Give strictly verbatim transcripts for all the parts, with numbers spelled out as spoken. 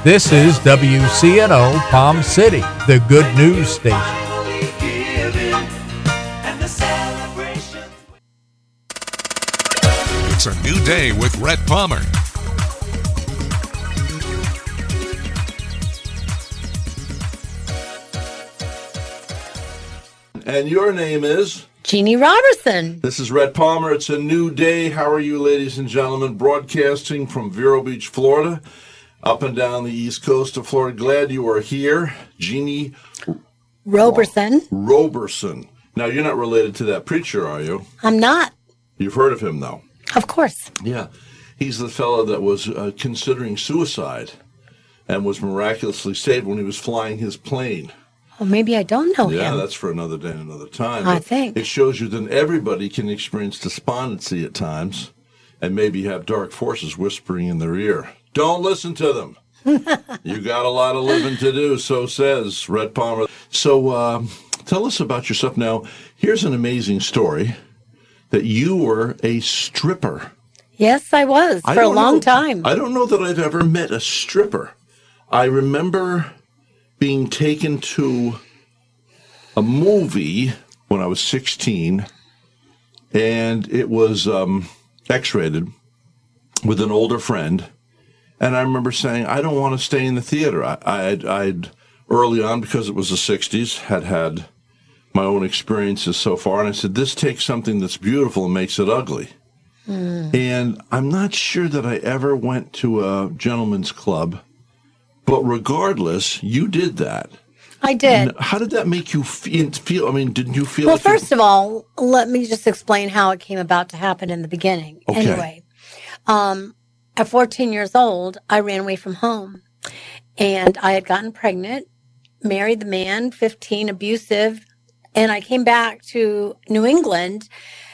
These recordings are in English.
This is W C N O Palm City, the good news station. It's a new day with Rhett Palmer. And your name is? Jeannie Robertson. This is Rhett Palmer. It's a new day. How are you, ladies and gentlemen? Broadcasting from Vero Beach, Florida, up and down the east coast of Florida. Glad you are here. Jeannie Robertson. Robertson. Now, you're not related to that preacher, are you? I'm not. You've heard of him, though. Of course. Yeah. He's the fellow that was uh, considering suicide and was miraculously saved when he was flying his plane. Well, maybe I don't know yeah, him. Yeah, that's for another day, another time. I But think. it shows you that everybody can experience despondency at times and maybe have dark forces whispering in their ear. Don't listen to them. You got a lot of living to do, so says Rhett Palmer. So uh, tell us about yourself. Now, here's an amazing story that you were a stripper. Yes, I was I for a don't long know- time. I don't know that I've ever met a stripper. I remember being taken to a movie when I was sixteen, and it was um, X-rated with an older friend. And I remember saying, I don't want to stay in the theater. I, I'd, I'd early on, because it was the sixties, had had my own experiences so far. And I said, this takes something that's beautiful and makes it ugly. Mm. And I'm not sure that I ever went to a gentleman's club. But regardless, you did that. I did. How did that make you feel? I mean, didn't you feel Well, like first of all, let me just explain how it came about to happen in the beginning. Okay. Anyway, um, at fourteen years old, I ran away from home. And I had gotten pregnant, married the man, fifteen, abusive. And I came back to New England,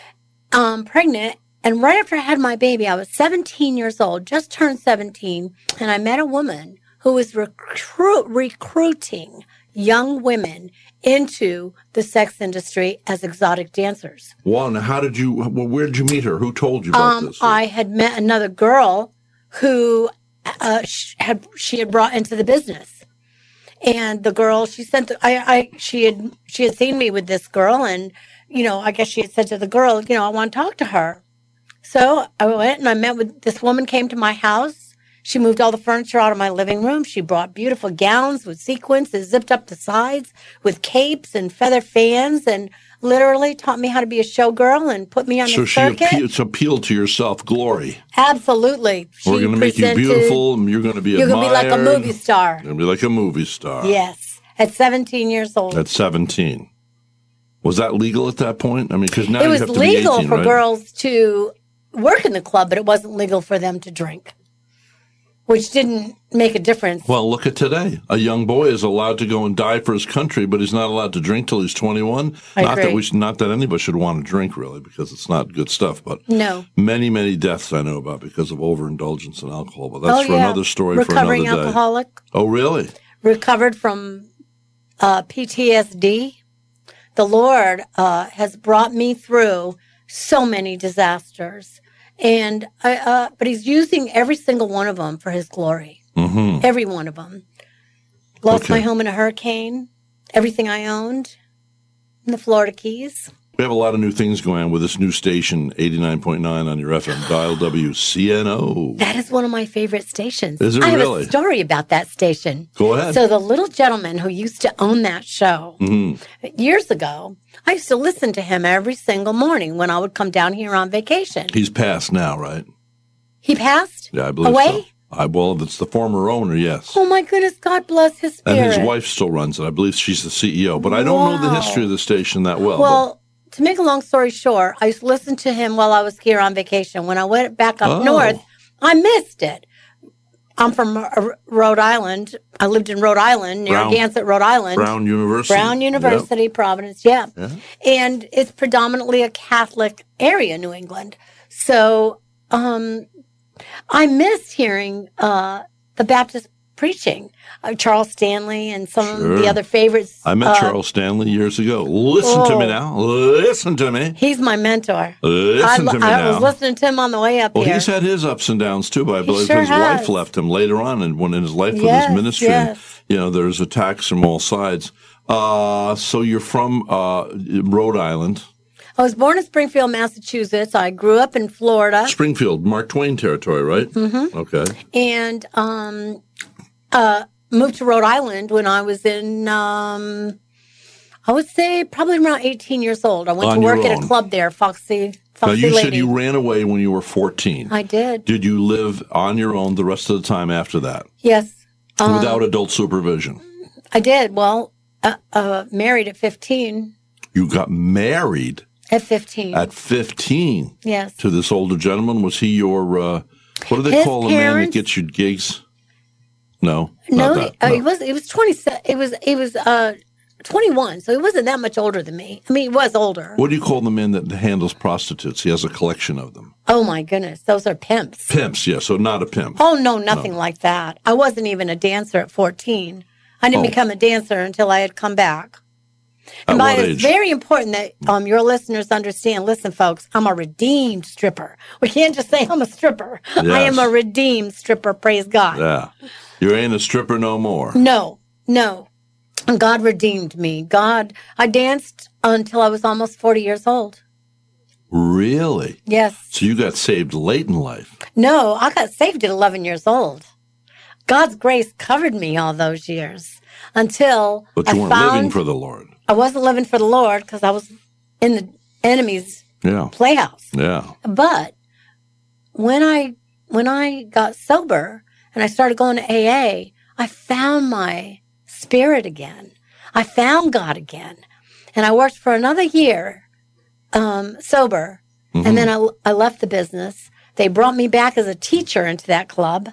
um, pregnant. And right after I had my baby, I was seventeen years old, just turned seventeen. And I met a woman who was recruit, recruiting young women into the sex industry as exotic dancers. Wow, now how did you, well, where did you meet her? Who told you about um, this? I had met another girl who uh, she had she had brought into the business. And the girl, she sent, the, I, I, she had, she had seen me with this girl, and, you know, I guess she had said to the girl, you know, I want to talk to her. So I went and I met with, this woman came to my house. She moved all the furniture out of my living room. She brought beautiful gowns with sequins that zipped up the sides with capes and feather fans, and literally taught me how to be a showgirl and put me on so the she circuit. appeal, it's appealed to your self-glory. Absolutely. She We're going to make you beautiful, and you're going to be You're going to be like a admired. movie star. You're going to be like a movie star. Yes. At seventeen years old. At seventeen. Was that legal at that point? I mean, because now It you was have to legal be eighteen, for right? girls to work in the club, but it wasn't legal for them to drink, which didn't make a difference. Well, look at today. A young boy is allowed to go and die for his country, but he's not allowed to drink till he's twenty-one. I not agree. that we should, not that anybody should want to drink, really, because it's not good stuff. But No. many, many deaths I know about because of overindulgence in alcohol. But that's Oh, for yeah. another story Recovering for another day. alcoholic. Oh, really? Recovered from uh, P T S D. The Lord uh, has brought me through so many disasters, and I, uh, but He's using every single one of them for His glory. Mm-hmm. Every one of them. Lost Okay. my home in a hurricane. Everything I owned in the Florida Keys. We have a lot of new things going on with this new station, eighty-nine point nine on your F M dial, W C N O. That is one of my favorite stations. Is it I have really? a story about that station. Go ahead. So the little gentleman who used to own that show Mhm. years ago, I used to listen to him every single morning when I would come down here on vacation. He's passed now, right? He passed Yeah, I believe away? so. I, well, if it's the former owner, yes. Oh my goodness, God bless his spirit. And his wife still runs it. I believe she's the C E O. But I don't know the Wow. history of the station that well. Well, to make a long story short, I used to listen to him while I was here on vacation. When I went back up Oh. north, I missed it. I'm from uh, Rhode Island. I lived in Rhode Island, near Brown- Narragansett, Rhode Island. but Brown University. Brown University, Providence, yeah. Yeah. And it's predominantly a Catholic area, New England. So um, I miss hearing uh, the Baptist preaching. Uh, Charles Stanley and some Sure. of the other favorites. I met uh, Charles Stanley years ago. Listen to me Oh. now. Listen to me. He's my mentor. Listen I, to me I now. was listening to him on the way up Well, here. he's had his ups and downs too, but I believe sure his has. wife left him later on, and when in his life with Yes, his ministry, yes. you know, there's attacks from all sides. Uh, so you're from uh, Rhode Island, I was born in Springfield, Massachusetts. I grew up in Florida. Springfield, Mark Twain territory, right? Mm-hmm. Okay. And um, uh, moved to Rhode Island when I was in, um, I would say probably around eighteen years old. I went On to work your at own. a club there, Foxy, Now Foxy you Lady. said you ran away when you were fourteen. I did. Did you live on your own the rest of the time after that, Yes. Um, without adult supervision? I did. Well, uh, uh, married at fifteen. You got married At fifteen. at fifteen yes. to this older gentleman. Was he your, uh, what do they His call a man that parents- gets you gigs? No, No, not that. uh, No. he was. He was twenty. It was. He was uh, twenty-one. So he wasn't that much older than me. I mean, he was older. What do you call the man that handles prostitutes? He has a collection of them. Oh my goodness, those are pimps. Pimps, yeah, so not a pimp. Oh no, nothing like that. I wasn't even a dancer at fourteen. I didn't Oh. become a dancer until I had come back. At And by what it's age? very important that um, your listeners understand. Listen, folks, I'm a redeemed stripper. We can't just say I'm a stripper. I Yes. am a redeemed stripper. Praise God. Yeah. You ain't a stripper no more. No, no. And God redeemed me. God, I danced until I was almost forty years old. Really? Yes. So you got saved late in life. No, I got saved at eleven years old. God's grace covered me all those years until But you I weren't found living for the Lord. I wasn't living for the Lord because I was in the enemy's Yeah. playhouse. Yeah. But when I when I got sober and I started going to A A, I found my spirit again. I found God again. And I worked for another year um, sober. Mhm. And then I, I left the business. They brought me back as a teacher into that club.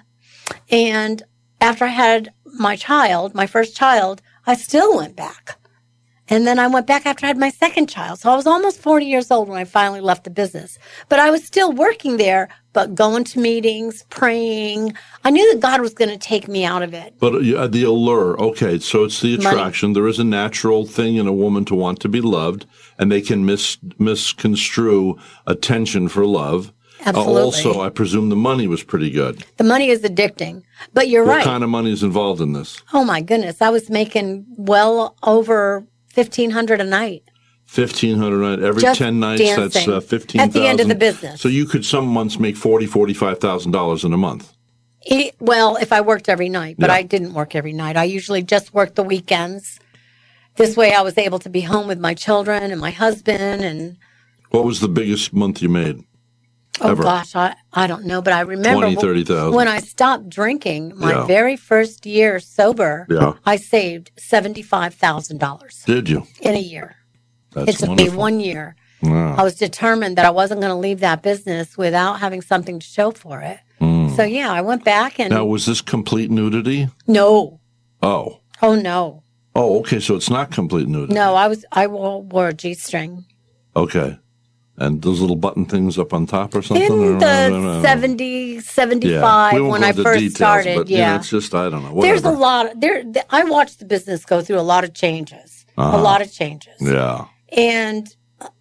And after I had my child, my first child, I still went back. And then I went back after I had my second child. So I was almost forty years old when I finally left the business. But I was still working there, but going to meetings, praying. I knew that God was going to take me out of it. But uh, the allure, okay, so it's the Money. attraction. There is a natural thing in a woman to want to be loved, and they can mis- misconstrue attention for love. Uh, Absolutely. also, I presume the money was pretty good. The money is addicting. But you're What right. kind of money is involved in this? Oh, my goodness. I was making well over fifteen hundred dollars a night. fifteen hundred dollars a night. Every Just ten nights, that's dancing uh, fifteen thousand at the end of the business. So you could some months make forty thousand dollars, forty-five thousand dollars in a month. It, well, if I worked every night, but Yeah. I didn't work every night. I usually just worked the weekends. This way I was able to be home with my children and my husband. And, What was the biggest month you made? oh Ever. gosh, I, I don't know. But I remember twenty, thirty thousand. when I stopped drinking, my Yeah. very first year sober, Yeah. I saved seventy-five thousand dollars Did you? in a year. That's It took wonderful. me one year. Wow. I was determined that I wasn't going to leave that business without having something to show for it. So yeah, I went back and Now, was this complete nudity? no, Oh. oh no, Oh, okay, so it's not complete nudity. no. I was I wore, wore a G string Okay. And those little button things up on top or something? in Or- the seventy, Yeah. seventy-five We won't when go I into first details, started. But, you know, Yeah, it's just, I don't know. there's a Whatever. lot of there. th- I watched the business go through a lot of changes, Uh-huh. a lot of changes, Yeah. and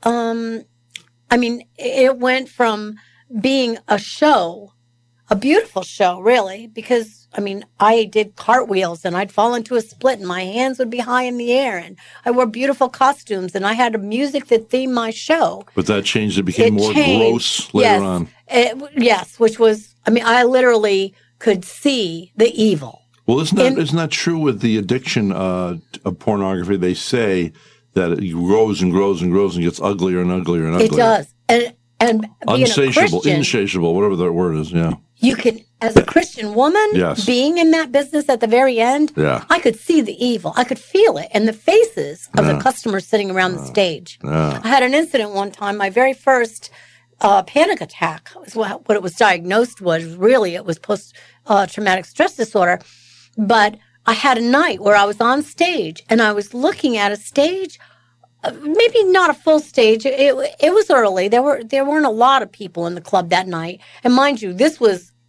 um, I mean, it went from being a show, a beautiful show, really, because I mean, I did cartwheels and I'd fall into a split and my hands would be high in the air and I wore beautiful costumes and I had a music that themed my show. But that changed. It became It more changed. gross later yes. on. It- yes, which was, I mean, I literally could see the evil. Well, isn't that, In- isn't that true with the addiction uh, of pornography? They say that it grows and grows and grows and gets uglier and uglier and uglier. It does. And, and being Unsatiable, a Christian, insatiable, whatever that word is. Yeah. you can, as a Christian woman, Yes. being in that business at the very end, Yeah. I could see the evil. I could feel it in the faces of Yeah. the customers sitting around the stage. Yeah. I had an incident one time. My very first uh, panic attack was what, what it was diagnosed was. Really, it was post uh, traumatic stress disorder. But I had a night where I was on stage and I was looking at a stage. Uh, maybe not a full stage. It it was early. There were there weren't a lot of people in the club that night. And mind you, this was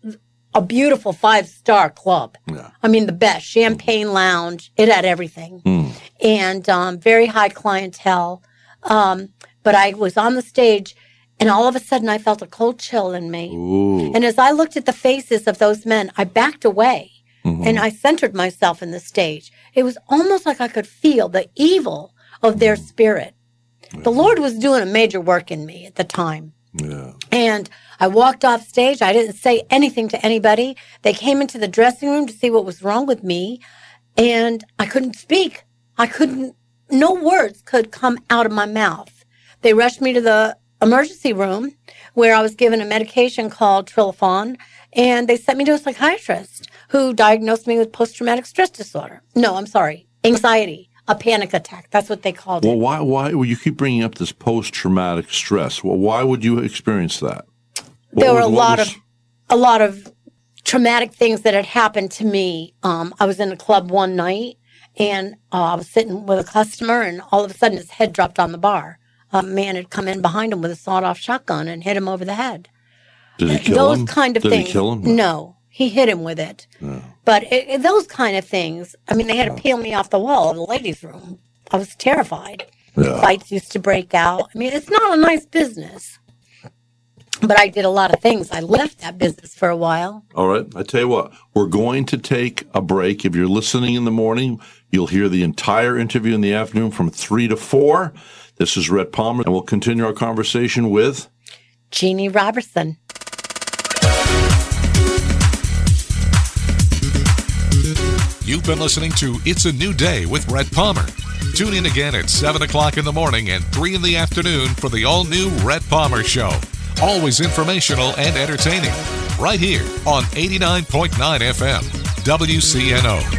a beautiful five-star club. Yeah. I mean, the best. Champagne lounge. It had everything. Mm. And um, very high clientele. Um, but I was on the stage, and all of a sudden I felt a cold chill in me. Ooh. And as I looked at the faces of those men, I backed away. Mm-hmm. And I centered myself in the stage. It was almost like I could feel the evil of their spirit. Yeah. The Lord was doing a major work in me at the time. Yeah. And I walked off stage. I didn't say anything to anybody. They came into the dressing room to see what was wrong with me. And I couldn't speak. I couldn't, no words could come out of my mouth. They rushed me to the emergency room where I was given a medication called Trilofan. And they sent me to a psychiatrist who diagnosed me with post-traumatic stress disorder. No, I'm sorry, anxiety, a panic attack. That's what they called well, it. Well, why? Why? Well, you keep bringing up this post-traumatic stress. Well, why would you experience that? What there were was, a lot was... of, a lot of traumatic things that had happened to me. Um, I was in a club one night, and uh, I was sitting with a customer, and all of a sudden his head dropped on the bar. A man had come in behind him with a sawed-off shotgun and hit him over the head. Did he kill those him? kind of Did things. he kill him? No, he hit him with it. Yeah. But it, it, those kind of things, I mean, they had to peel me off the wall in the ladies' room. I was terrified. Yeah. Fights used to break out. I mean, it's not a nice business. But I did a lot of things. I left that business for a while. All right. I tell you what, we're going to take a break. If you're listening in the morning, you'll hear the entire interview in the afternoon from three to four. This is Rhett Palmer, and we'll continue our conversation with Jeannie Robertson. You've been listening to It's a New Day with Rhett Palmer. Tune in again at seven o'clock in the morning and three in the afternoon for the all-new Rhett Palmer Show. Always informational and entertaining. Right here on eighty-nine point nine F M, W C N O.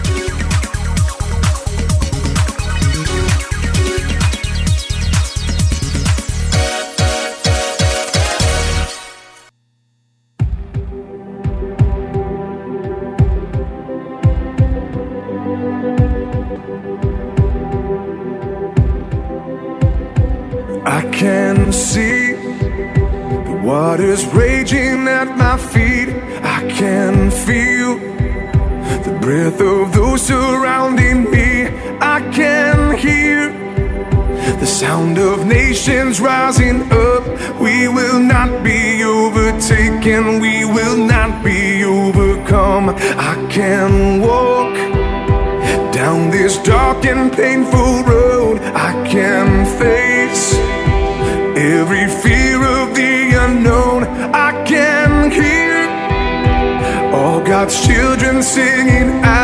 I can see the waters raging at my feet. I can feel the breath of those surrounding me. I can hear the sound of nations rising up. We will not be overtaken. We will not be overcome. I can walk down this dark and painful road. I can face every fear of the unknown. I can hear all God's children singing out.